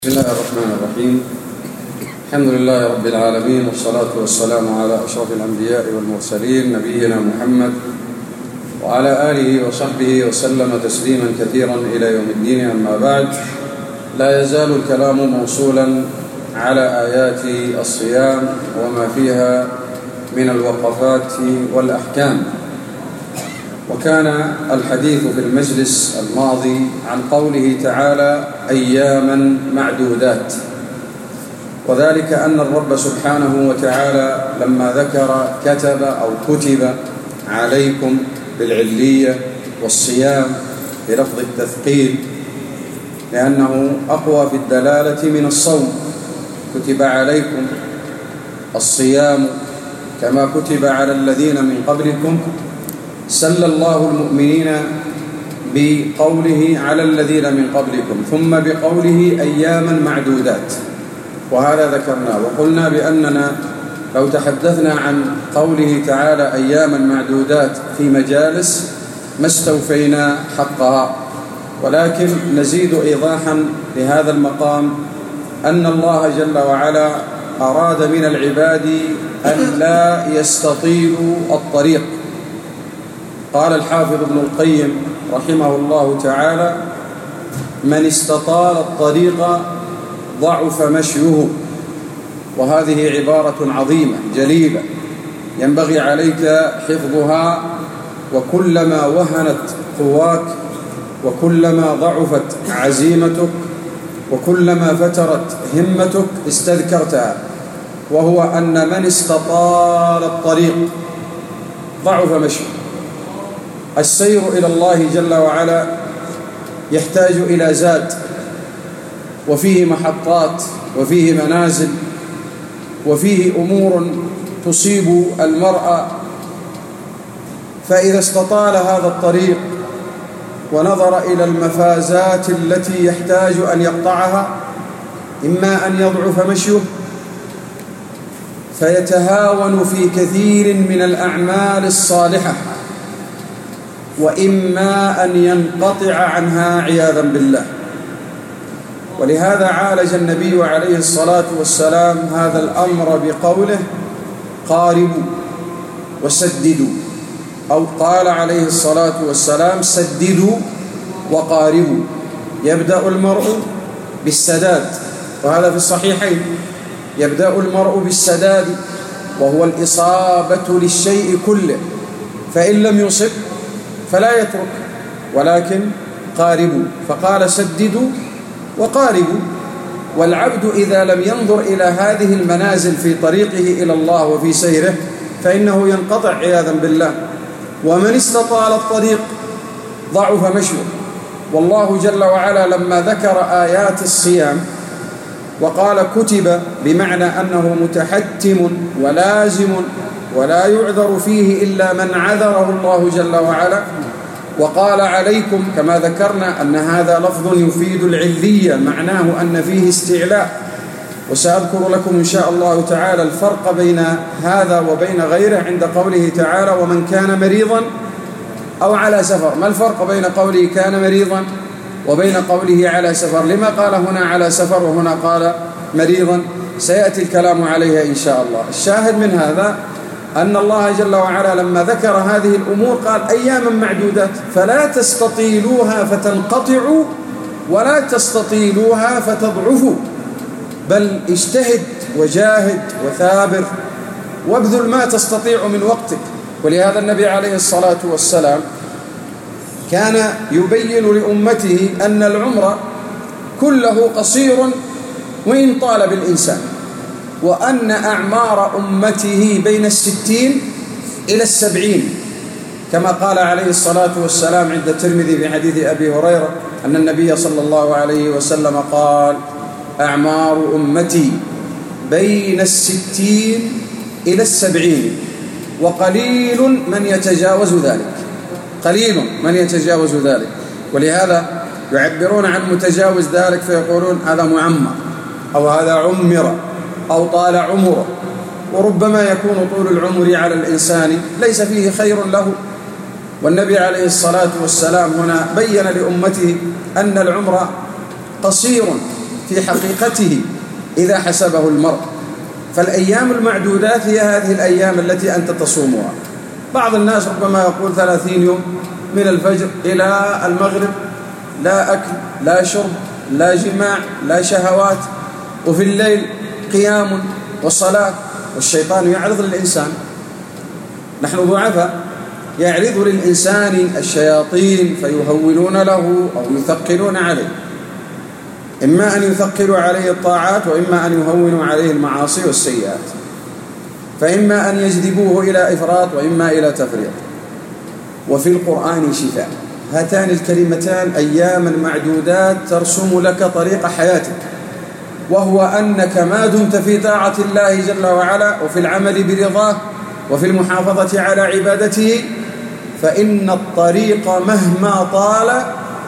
بسم الله الرحمن الرحيم. الحمد لله رب العالمين، والصلاة والسلام على أشرف الأنبياء والمرسلين نبينا محمد وعلى آله وصحبه وسلم تسليما كثيرا إلى يوم الدين. أما بعد، لا يزال الكلام موصولا على آيات الصيام وما فيها من الوقفات والأحكام. وكان الحديث في المجلس الماضي عن قوله تعالى أياما معدودات، وذلك أن الرب سبحانه وتعالى لما ذكر كتب عليكم بالعلية والصيام بلفظ التثقيل، لأنه أقوى في الدلالة من الصوم. كتب عليكم الصيام كما كتب على الذين من قبلكم، سل الله المؤمنين بقوله على الذين من قبلكم، ثم بقوله أياما معدودات، وهذا ذكرناه. وقلنا بأننا لو تحدثنا عن قوله تعالى أياما معدودات في مجالس ما استوفينا حقها، ولكن نزيد إيضاحا لهذا المقام أن الله جل وعلا أراد من العباد أن لا يستطيلوا الطريق. قال الحافظ ابن القيم رحمه الله تعالى: من استطال الطريق ضعف مشيه. وهذه عبارة عظيمة جليلة ينبغي عليك حفظها، وكلما وهنت قواك وكلما ضعفت عزيمتك وكلما فترت همتك استذكرتها، وهو أن من استطال الطريق ضعف مشيه. السير إلى الله جل وعلا يحتاج إلى زاد، وفيه محطات وفيه منازل وفيه أمور تصيب المرء، فإذا استطال هذا الطريق ونظر إلى المفازات التي يحتاج أن يقطعها، إما أن يضعف مشيه فيتهاون في كثير من الأعمال الصالحة، وإما أن ينقطع عنها عياذا بالله. ولهذا عالج النبي عليه الصلاة والسلام هذا الأمر بقوله قاربوا وسددوا، أو قال عليه الصلاة والسلام سددوا وقاربوا. يبدأ المرء بالسداد، وهذا في الصحيحين، يبدأ المرء بالسداد وهو الإصابة للشيء كله، فإن لم يصب فلا يترك، ولكن قاربوا، فقال سددوا وقاربوا. والعبد إذا لم ينظر إلى هذه المنازل في طريقه إلى الله وفي سيره فإنه ينقطع عياذا بالله. ومن استطال الطريق ضعف مشيه. والله جل وعلا لما ذكر آيات الصيام وقال كتب، بمعنى أنه متحتم ولازم ولا يعذر فيه إلا من عذره الله جل وعلا، وقال عليكم كما ذكرنا أن هذا لفظ يفيد العلية، معناه أن فيه استعلاء. وسأذكر لكم إن شاء الله تعالى الفرق بين هذا وبين غيره عند قوله تعالى ومن كان مريضا أو على سفر. ما الفرق بين قوله كان مريضا وبين قوله على سفر؟ لما قال هنا على سفر وهنا قال مريضا؟ سيأتي الكلام عليها إن شاء الله. الشاهد من هذا أن الله جل وعلا لما ذكر هذه الأمور قال أياما معدودات، فلا تستطيلوها فتنقطعوا ولا تستطيلوها فتضعفوا، بل اجتهد وجاهد وثابر وابذل ما تستطيع من وقتك. ولهذا النبي عليه الصلاة والسلام كان يبين لأمته أن العمر كله قصير وإن طال بالإنسان، وأن أعمار أمته بين 60 إلى 70، كما قال عليه الصلاة والسلام عند الترمذي في حديث أبي هريرة أن النبي صلى الله عليه وسلم قال أعمار أمتي بين 60 إلى 70، وقليل من يتجاوز ذلك، قليل من يتجاوز ذلك. ولهذا يعبرون عن متجاوز ذلك فيقولون هذا معمر، أو هذا عمر، أو طال عمره. وربما يكون طول العمر على الإنسان ليس فيه خير له. والنبي عليه الصلاة والسلام هنا بين لأمته أن العمر قصير في حقيقته إذا حسبه المرء. فالأيام المعدودات هي هذه الأيام التي أنت تصومها. بعض الناس ربما يقول 30 يوم من الفجر إلى المغرب لا أكل لا شرب لا جماع لا شهوات، وفي الليل قيام وصلاة، والشيطان يعرض للإنسان، نحن ضعفاء، يعرض للإنسان الشياطين فيهونون له أو يثقلون عليه، إما أن يثقلوا عليه الطاعات وإما أن يهونوا عليه المعاصي والسيئات، فإما أن يجذبوه إلى إفراط وإما إلى تفريط. وفي القرآن شفاء. هاتان الكلمتان أياما معدودات ترسم لك طريق حياتك، وهو أنك ما دمت في طاعة الله جل وعلا وفي العمل برضاه وفي المحافظة على عبادته، فإن الطريق مهما طال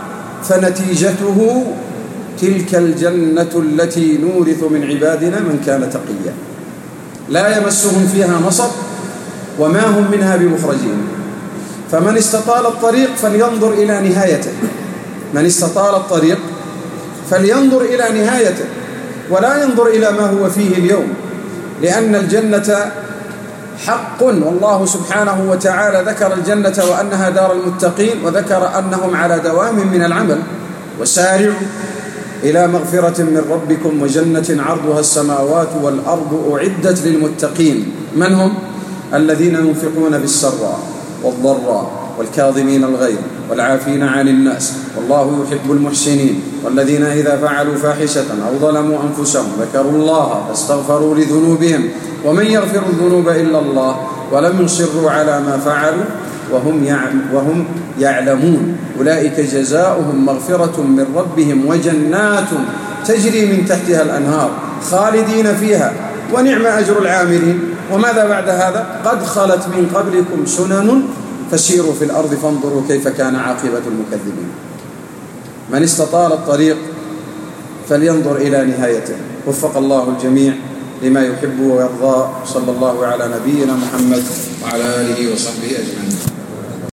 فنتيجته تلك الجنة التي نورث من عبادنا من كان تقيا، لا يمسهم فيها نصب وما هم منها بمخرجين. فمن استطال الطريق فلينظر إلى نهايته، من استطال الطريق فلينظر إلى نهايته ولا ينظر إلى ما هو فيه اليوم، لأن الجنة حق، والله سبحانه وتعالى ذكر الجنة وأنها دار المتقين، وذكر أنهم على دوام من العمل. وسارعوا إلى مغفرة من ربكم وجنة عرضها السماوات والأرض أعدت للمتقين. من هم؟ الذين ينفقون بالسراء والضراء والكاظمين الغيظ والعافين عن الناس والله يحب المحسنين، والذين إذا فعلوا فاحشة أو ظلموا أنفسهم ذكروا الله فاستغفروا لذنوبهم ومن يغفر الذنوب إلا الله ولم يصروا على ما فعلوا وهم يعلمون أولئك جزاؤهم مغفرة من ربهم وجنات تجري من تحتها الأنهار خالدين فيها ونعم أجر العاملين. وماذا بعد هذا؟ قد خلت من قبلكم سنن فسيروا في الأرض فانظروا كيف كان عاقبة المكذبين. من استطال الطريق فلينظر إلى نهايته. وفق الله الجميع لما يحب ويرضى. صلى الله على نبينا محمد وعلى آله وصحبه أجمعين.